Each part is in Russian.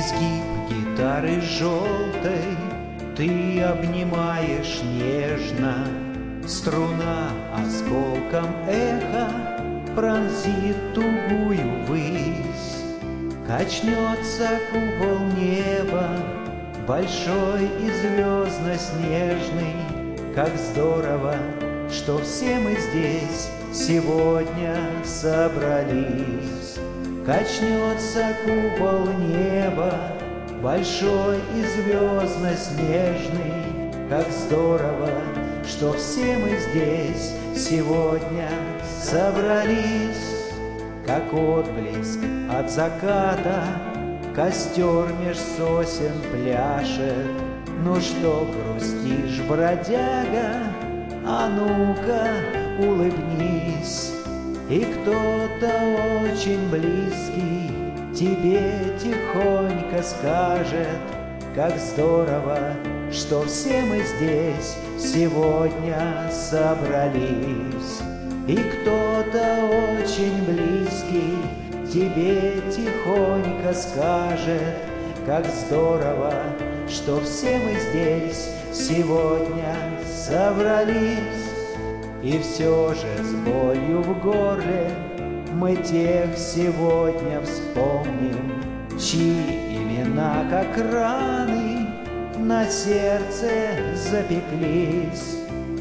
Изгиб гитары желтой ты обнимаешь нежно, струна осколком эха пронзит тугую высь. Качнется купол неба, большой и звездно-снежный. Как здорово, что все мы здесь сегодня собрались. Качнется купол неба, большой и звездно-снежный. Как здорово, что все мы здесь сегодня собрались. Как отблеск от заката костер меж сосен пляшет. Ну что грустишь, бродяга, а ну-ка улыбнись. И кто-то очень близкий тебе тихонько скажет: как здорово, что все мы здесь сегодня собрались. И кто-то очень близкий тебе тихонько скажет: как здорово, что все мы здесь сегодня собрались. И все же с болью в горле мы тех сегодня вспомним, чьи имена, как раны, на сердце запеклись.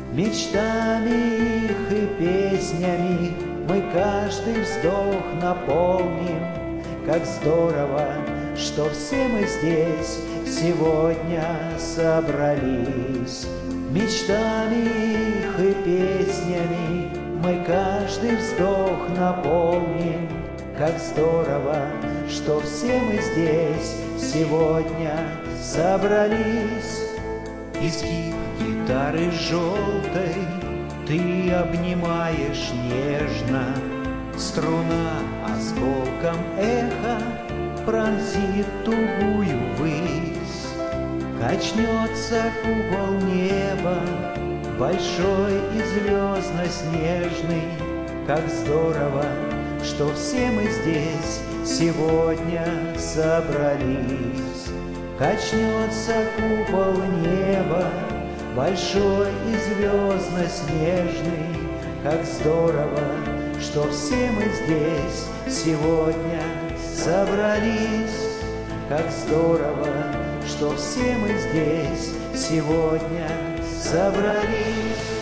Мечтами их и песнями мы каждый вздох наполним. Как здорово, что все мы здесь сегодня собрались. Мечтами их и песнями мы каждый вздох наполним. Как здорово, что все мы здесь сегодня собрались. Изгиб гитары желтой ты обнимаешь нежно, струна осколком эха пронзит тугую высь. Качнется купол неба, большой и звездно-снежный. Как здорово, что все мы здесь сегодня собрались. Качнется купол неба, большой и звездно-снежный. Как здорово, что все мы здесь сегодня собрались. Как здорово, что все мы здесь сегодня собрались.